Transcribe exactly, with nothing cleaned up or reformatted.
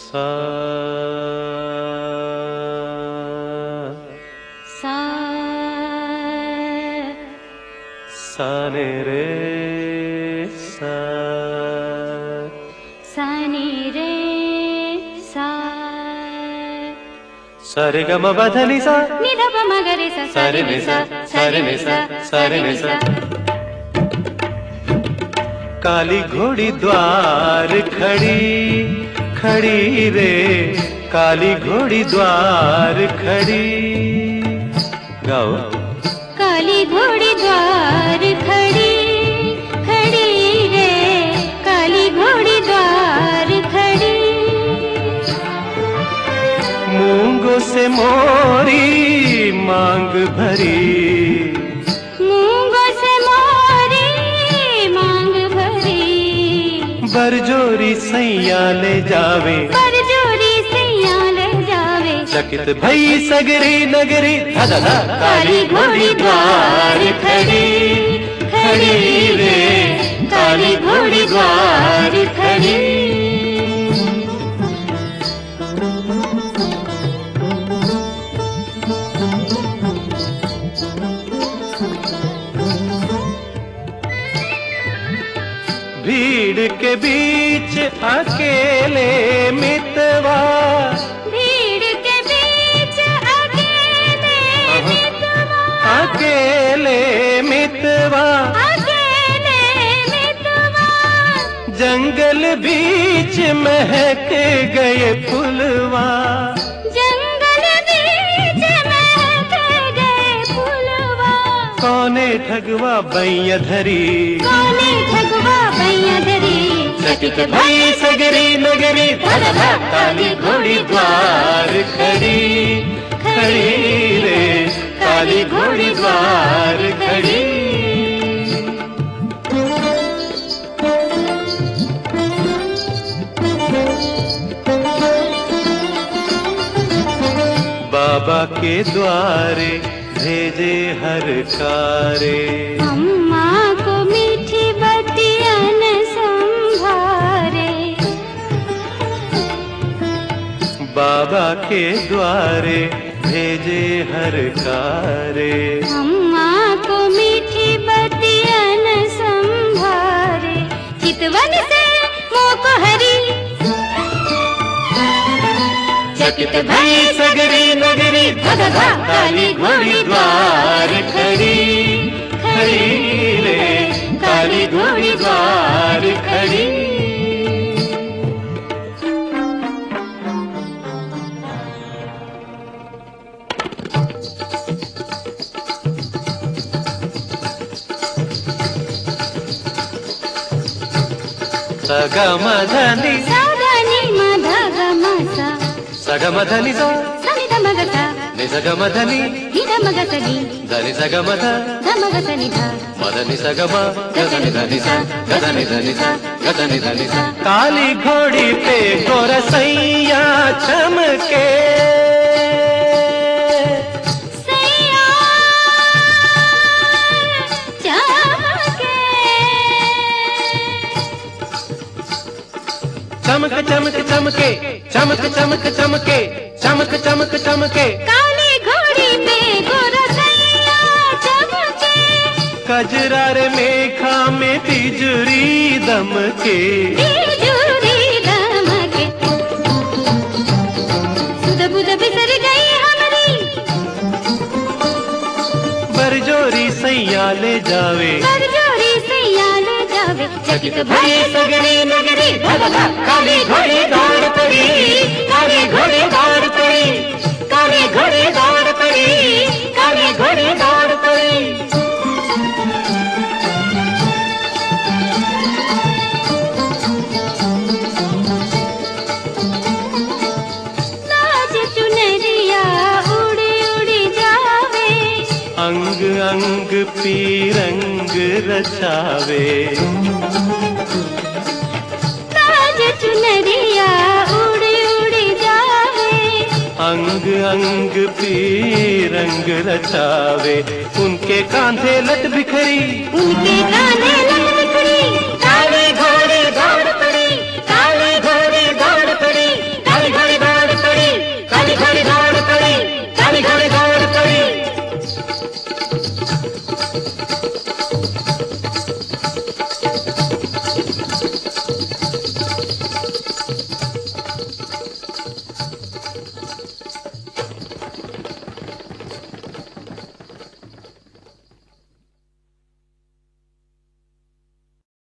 सा सा सा ने रे सा सा ने रे सा सा रे ग म प ध नि सा नि ध प म ग रे सा सा रे नि सा सा रे नि सा सा रे नि सा। काली घोड़ी द्वार खड़ी खड़ी रे, काली घोड़ी द्वार खड़ी। गाओ। काली घोड़ी द्वार खड़ी खड़ी रे, काली घोड़ी द्वार खड़ी। मूंगों से मोरी मांग भरी, मूंगों से मोरी मांग भरी। बरजोरी सैया ले जावे, बरजोरी सैया ले जावे। चकित भई सगरी नगरी, धा धा काली घोड़ी द्वार खड़ी खड़ी रे, काली घोड़ी द्वार खड़ी। भीड़ के बीच अकेले मितवा, भीड़ के बीच अकेले मितवा, अकेले मितवा। अकेले मितवा। जंगल बीच महक गए फुलवा, जंगल बीच महक गए फुलवा। कौने ठगवा बैया धरी, कौने ठगवा बैया धरी। चकित भई सगरी नगरी, धा धा काली घोड़ी द्वार खड़ी खड़ी रे, काली घोड़ी द्वार खड़ी। बाबा के द्वारे भेजे हर कारे, अम्मा को मीठी बतियन संभारे। बाबा के द्वारे भेजे हर कारे। अम्मा को मीठी बतियन संभारे। चितवन से मोह हरी, चकित भई सगरी नगरी, धा धा काली घोड़ी द्वार खड़ी खड़ी रे, काली घोड़ी द्वार खड़ी। सगम धनी साधनी मध गमसा, सगम धनी सा सनि धमगसा, नि सगम धनी नि धमगसनि, धनी सगम ध धमगसनि ध, मदनी सगम गधनी धनी सा गधनी धनी सा गधनी धनी सा। काली घोड़ी पे गोरसैया चमके, सैया चमके। चमक चमक चमके चमक चमक चमके चमक चमक चमके। काली घोड़ी पे गोरसैया चमके, कजरार मेघा में बिजुरी दमके, बिजुरी दमके। सुध बुध बिसर गई हमरी, बरजोरी सैया ले जावे, बरजोरी सैया ले जावे। चकित भई सगरी नगरी, धा धा काली घोड़ी दौड़ पड़ी, काली घोड़ी दौड़ पड़ी, काली घोड़ी दौड़ पड़ी, काली घोड़ी दौड़ पड़ी। नाच चुनरिया उड़ी उड़ी जावे, अंग अंग पीरंग रचावे, नाच चुनरिया उड़ी उड़ी जावे। अंग अंग पीरंग रचावे। उनके कांधे लट बिखरी, उनके कांधे लट